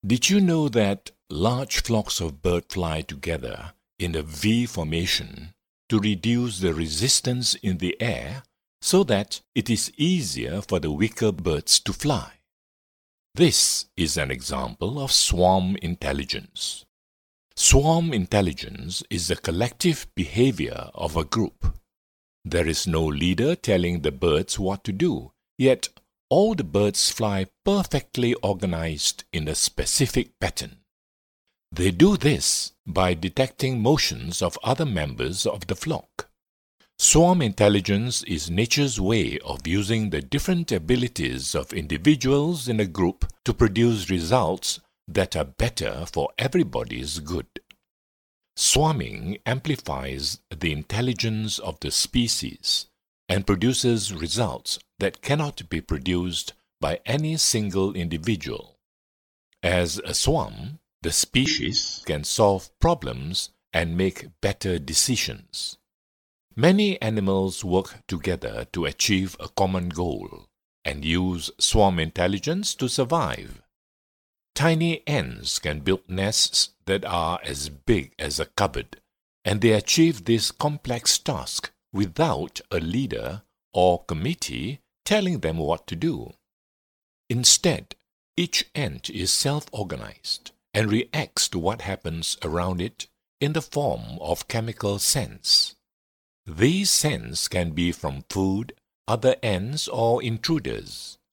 Did you know that large flocks of birds fly together in a V formation to reduce the resistance in the air so that it is easier for the weaker birds to fly? This is an example of swarm intelligence. Swarm intelligence is the collective behavior of a group. There is no leader telling the birds what to do, yet all the birds fly perfectly organized in a specific pattern. They do this by detecting motions of other members of the flock. Swarm intelligence is nature's way of using the different abilities of individuals in a group to produce results that are better for everybody's good. Swarming amplifies the intelligence of the species and produces results that cannot be produced by any single individual. As a swarm, the species can solve problems and make better decisions. Many animals work together to achieve a common goal and use swarm intelligence to survive. Tiny ants can build nests that are as big as a cupboard, and they achieve this complex task without a leader or committee telling them what to do. Instead, each ant is self-organized and reacts to what happens around it in the form of chemical scents. These scents can be from food, other ants, or intruders.